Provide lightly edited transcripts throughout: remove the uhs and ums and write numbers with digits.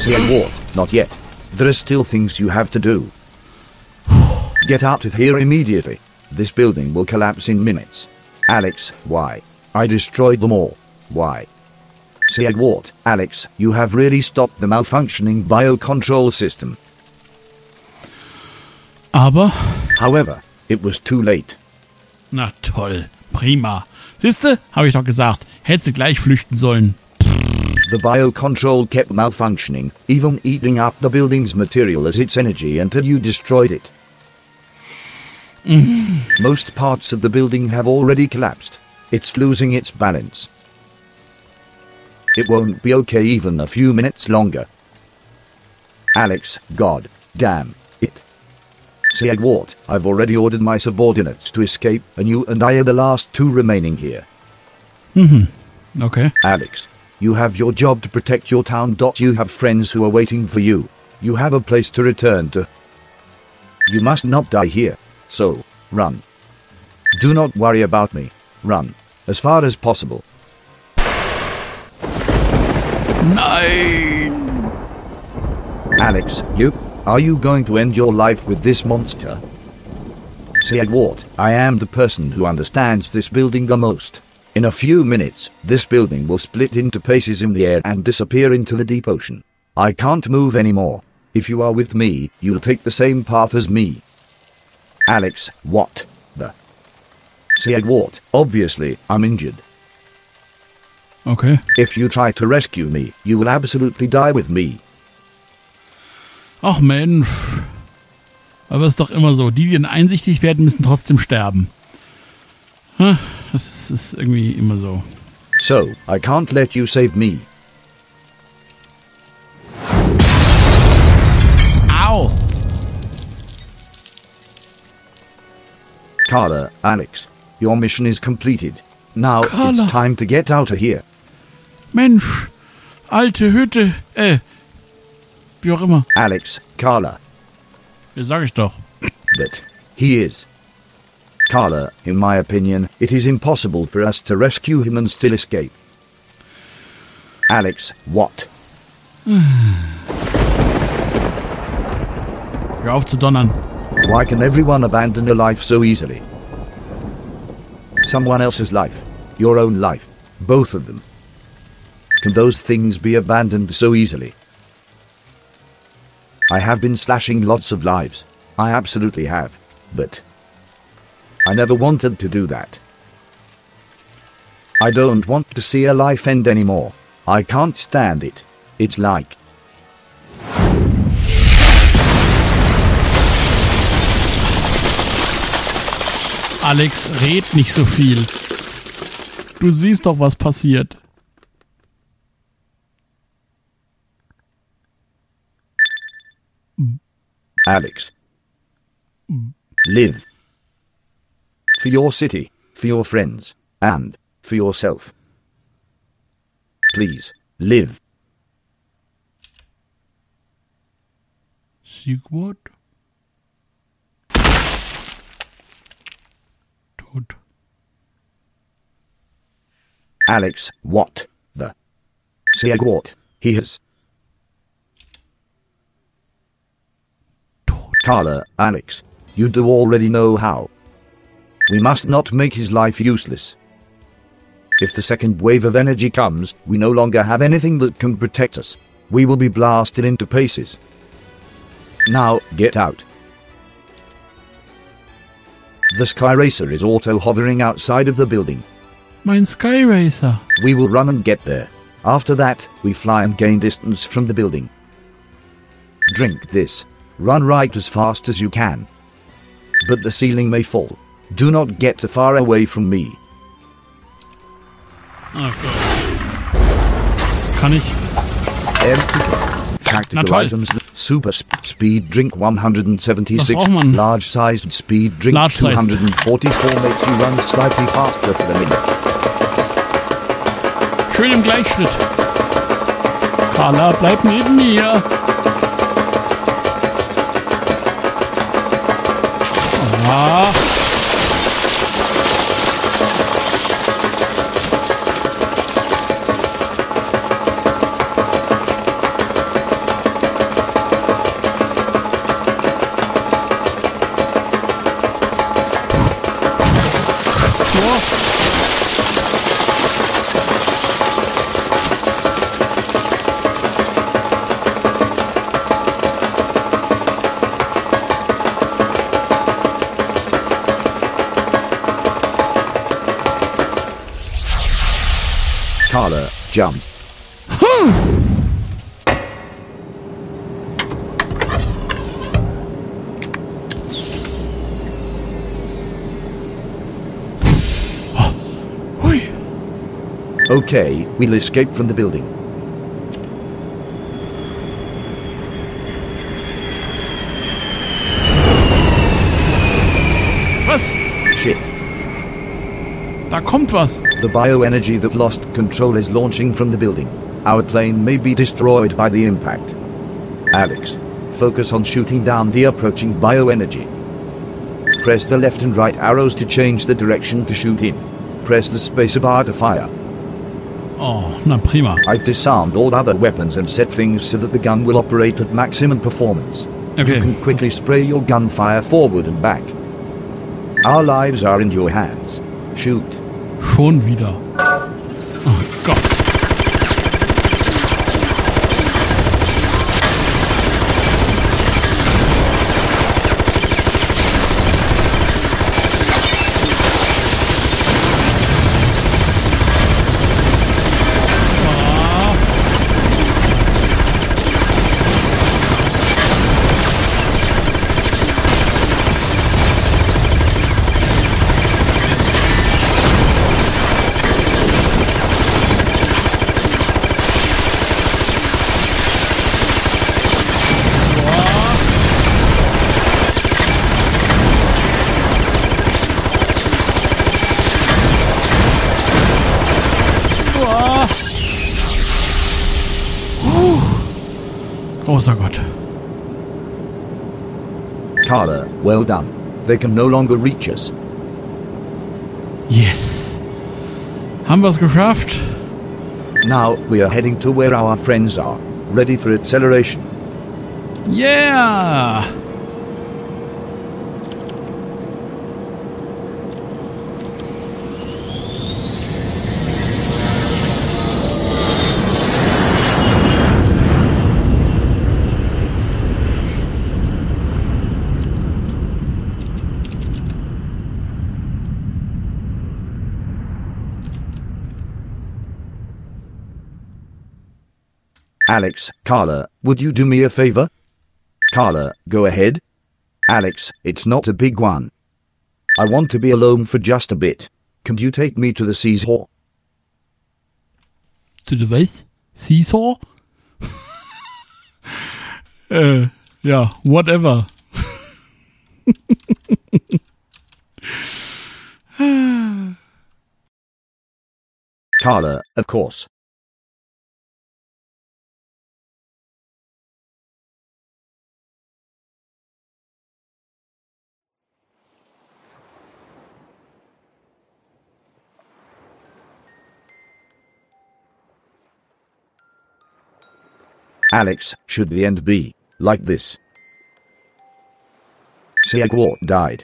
Say what? Not yet. There are still things you have to do. Get out of here immediately. This building will collapse in minutes. Alex, why? I destroyed them all. Why? Say what? Alex, you have really stopped the malfunctioning biocontrol system. Aber? However, it was too late. Na toll, prima. Siehste, habe ich doch gesagt, hättest du gleich flüchten sollen. The biocontrol kept malfunctioning, even eating up the building's material as its energy until you destroyed it. Most parts of the building have already collapsed. It's losing its balance. It won't be okay even a few minutes longer. Alex, god damn it. Say what? I've already ordered my subordinates to escape, and you and I are the last two remaining here. Okay. Alex, you have your job to protect your town. You have friends who are waiting for you. You have a place to return to. You must not die here. So, run. Do not worry about me. Run. As far as possible. Nein! Alex, are you going to end your life with this monster? Say what? I am the person who understands this building the most. In a few minutes, this building will split into pieces in the air and disappear into the deep ocean. I can't move anymore. If you are with me, you'll take the same path as me. Alex, what the? Say what? Obviously, I'm injured. Okay. If you try to rescue me, you will absolutely die with me. Ach Mensch. Aber es ist doch immer so. Die einsichtig werden, müssen trotzdem sterben. Das ist irgendwie immer so. So, I can't let you save me. Au! Carla, Alex, your mission is completed. Now Carla. It's time to get out of here. Mensch, alte Hütte, wie auch immer. Alex, Carla, Ja, sag ich doch. but he is. Carla, in my opinion, it is impossible for us to rescue him and still escape. Alex, what? Hör auf zu donnern. Why can everyone abandon a life so easily? Someone else's life. Your own life. Both of them. Can those things be abandoned so easily? I have been slashing lots of lives. I absolutely have. But I never wanted to do that. I don't want to see a life end anymore. I can't stand it. It's like... Alex, red nicht so viel. Du siehst doch, was passiert. Alex. Live. For your city, for your friends, and for yourself. Please, live. Sigurd? Tot. Alex, what the? Say what? He has. Tot. Carla, Alex, you do already know how. We must not make his life useless. If the second wave of energy comes, we no longer have anything that can protect us. We will be blasted into pieces. Now, get out. The Sky Racer is auto-hovering outside of the building. Mein Sky Racer. We will run and get there. After that, we fly and gain distance from the building. Drink this. Run right as fast as you can. But the ceiling may fall. Do not get too far away from me. Okay. Kann ich? Empty tactical items. Super speed drink 176. Was braucht man? Large sized speed drink Large size. 244 makes you run slightly faster for the minute. Schön im Gleichschritt. Carla, bleib neben mir. Ah. Carla, jump. Hui. Okay, we'll escape from the building. Was? Shit. Da kommt was. The bioenergy that lost control is launching from the building. Our plane may be destroyed by the impact. Alex, focus on shooting down the approaching bioenergy. Press the left and right arrows to change the direction to shoot in. Press the spacebar to fire. Oh, na prima. I've disarmed all other weapons and set things so that the gun will operate at maximum performance. Okay. You can quickly spray your gunfire forward and back. Our lives are in your hands. Shoot. Schon wieder. Oh Gott. Großer Gott. Carla, well done. They can no longer reach us. Yes. Haben wir es geschafft? Now we are heading to where our friends are, ready for acceleration. Yeah! Alex, Carla, would you do me a favor? Carla, go ahead. Alex, it's not a big one. I want to be alone for just a bit. Can you take me to the seesaw? To the was? Seesaw? Ja, whatever. Carla, of course. Alex, should the end be like this? Siegwart died.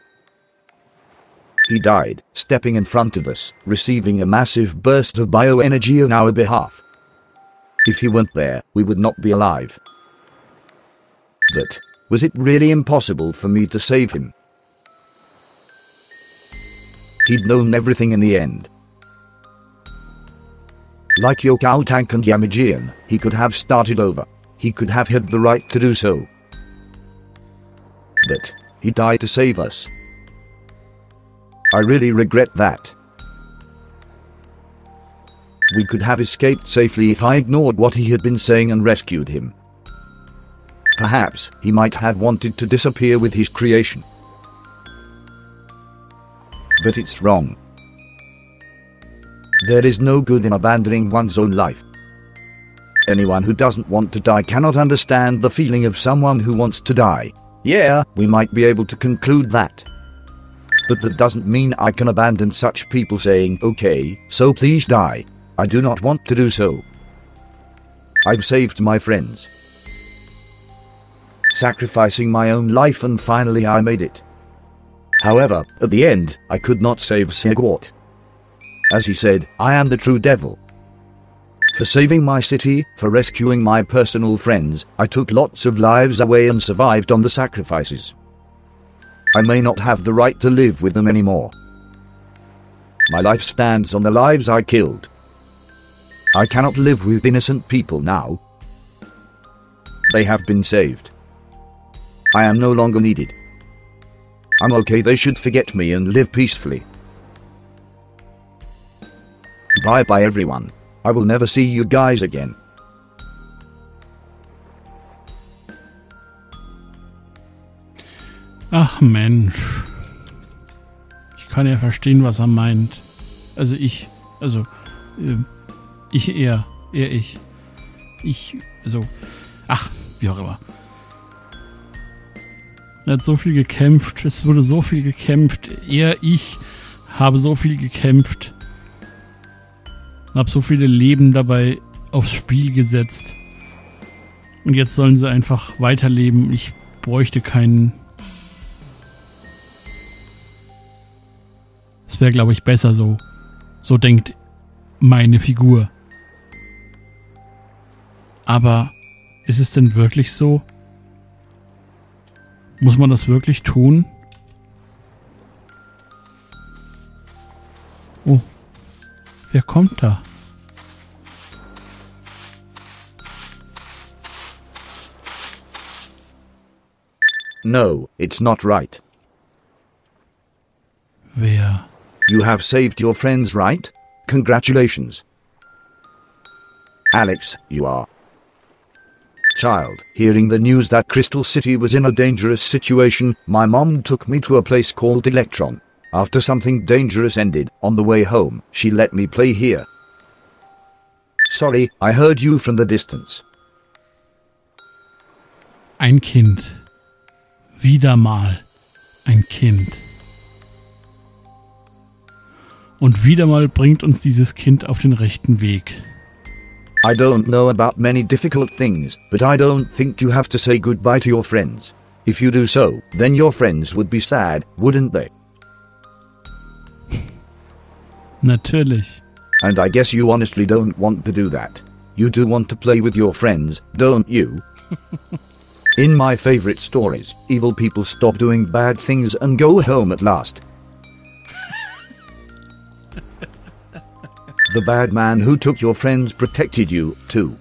He died, stepping in front of us, receiving a massive burst of bioenergy on our behalf. If he weren't there, we would not be alive. But was it really impossible for me to save him? He'd known everything in the end. Like Yokao Tank and Yamajian, he could have started over. He could have had the right to do so. But he died to save us. I really regret that. We could have escaped safely if I ignored what he had been saying and rescued him. Perhaps he might have wanted to disappear with his creation. But it's wrong. There is no good in abandoning one's own life. Anyone who doesn't want to die cannot understand the feeling of someone who wants to die. Yeah, we might be able to conclude that. But that doesn't mean I can abandon such people saying, okay, so please die. I do not want to do so. I've saved my friends. Sacrificing my own life, and finally I made it. However, at the end, I could not save Siegwart. As he said, I am the true devil. For saving my city, for rescuing my personal friends, I took lots of lives away and survived on the sacrifices. I may not have the right to live with them anymore. My life stands on the lives I killed. I cannot live with innocent people now. They have been saved. I am no longer needed. I'm okay, they should forget me and live peacefully. Bye bye everyone. I will never see you guys again. Ach Mensch. Ich kann ja verstehen, was er meint. Also ich eher ich. Ach, wie auch immer. Er hat so viel gekämpft, es wurde so viel gekämpft. Ich habe so viel gekämpft. Habe so viele Leben dabei aufs Spiel gesetzt. Und jetzt sollen sie einfach weiterleben. Ich bräuchte keinen. Es wäre, glaube ich, besser so. So denkt meine Figur. Aber ist es denn wirklich so? Muss man das wirklich tun? Oh, wer kommt da? No, it's not right. Wer? You have saved your friends, right? Congratulations. Alex, you are. Child, hearing the news that Crystal City was in a dangerous situation, my mom took me to a place called Electron. After something dangerous ended, on the way home, she let me play here. Sorry, I heard you from the distance. Ein Kind. Wieder mal ein Kind. Und wieder mal bringt uns dieses Kind auf den rechten Weg. I don't know about many difficult things, but I don't think you have to say goodbye to your friends. If you do so, then your friends would be sad, wouldn't they? Natürlich. And I guess you honestly don't want to do that. You do want to play with your friends, don't you? In my favorite stories, evil people stop doing bad things and go home at last. The bad man who took your friends protected you, too.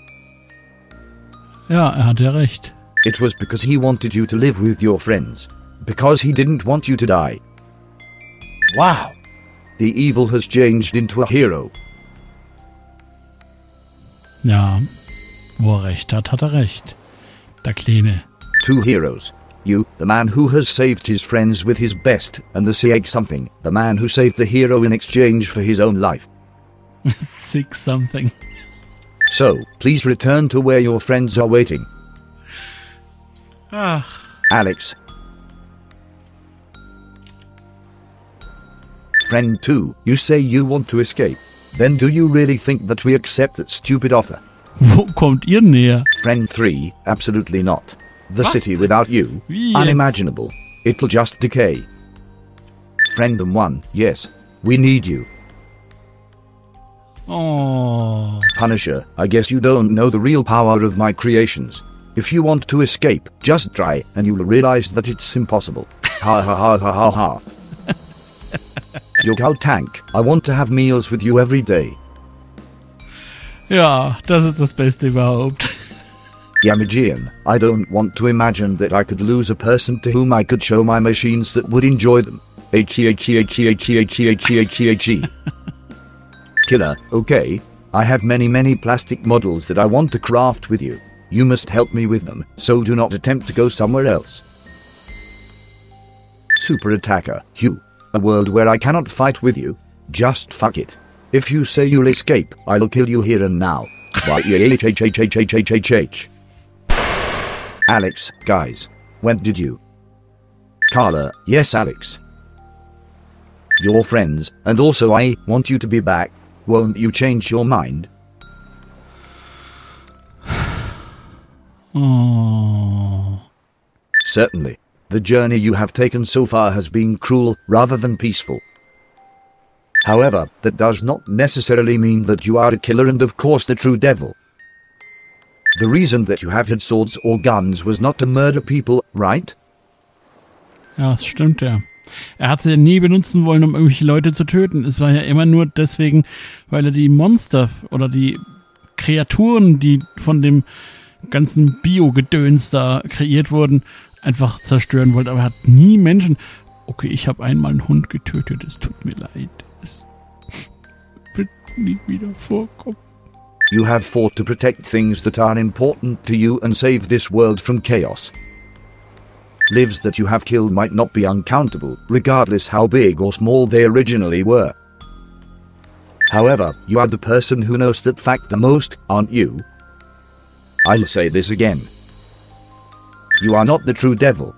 Ja, hat ja recht. It was because he wanted you to live with your friends. Because he didn't want you to die. Wow! The evil has changed into a hero. Ja, wo er recht hat, hat er recht. Der Kleine. Two heroes. You, the man who has saved his friends with his best, and the Sig-something, the man who saved the hero in exchange for his own life. Sig-something. So, please return to where your friends are waiting. Ach. Alex. Friend 2, you say you want to escape. Then do you really think that we accept that stupid offer? Wo kommt ihr näher? Friend 3, absolutely not. The Was? city without you, Wie jetzt? unimaginable. It'll just decay. Friend 1, yes, we need you. Oh. Punisher, I guess you don't know the real power of my creations. If you want to escape, just try, and you'll realize that it's impossible. Ha ha ha ha ha ha. Your cow tank, I want to have meals with you every day. Ja, das ist das Beste überhaupt. Yamajian, I don't want to imagine that I could lose a person to whom I could show my machines that would enjoy them. H-E-H-E-H-E-H-E-H-E-H-E-H-E. Killer, okay. I have many plastic models that I want to craft with you. You must help me with them, so do not attempt to go somewhere else. Super Attacker, you. A world where I cannot fight with you. Just fuck it. If you say you'll escape, I'll kill you here and now. Y-E-H-H-H-H-H-H-H. Alex, guys. When did you? Carla, yes Alex. Your friends, and also I, want you to be back. Won't you change your mind? Oh. Certainly. The journey you have taken so far has been cruel, rather than peaceful. However, that does not necessarily mean that you are a killer and of course the true devil. The reason that you have had swords or guns was not to murder people, right? Ja, das stimmt ja. Er hat sie ja nie benutzen wollen, um irgendwelche Leute zu töten. Es war ja immer nur deswegen, weil er die Monster oder die Kreaturen, die von dem ganzen Bio-Gedöns da kreiert wurden, einfach zerstören wollte. Aber er hat nie Menschen... Okay, ich habe einmal einen Hund getötet, es tut mir leid. Es wird nie wieder vorkommen. You have fought to protect things that are important to you and save this world from chaos. Lives that you have killed might not be uncountable, regardless how big or small they originally were. However, you are the person who knows that fact the most, aren't you? I'll say this again. You are not the true devil.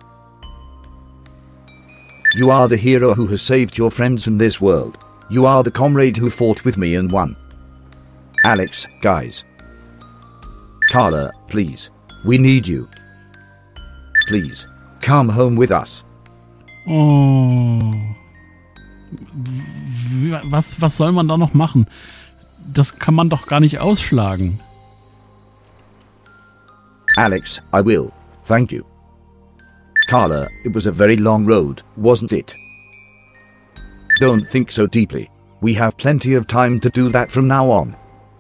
You are the hero who has saved your friends in this world. You are the comrade who fought with me and won. Alex, guys. Carla, please. We need you. Please, come home with us. Oh. Was soll man da noch machen? Das kann man doch gar nicht ausschlagen. Alex, I will. Thank you. Carla, it was a very long road, wasn't it? Don't think so deeply. We have plenty of time to do that from now on.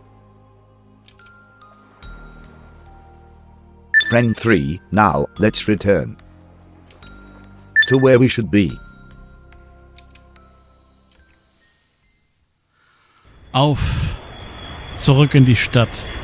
Friend 3, now let's return to where we should be. Auf. Zurück in die Stadt.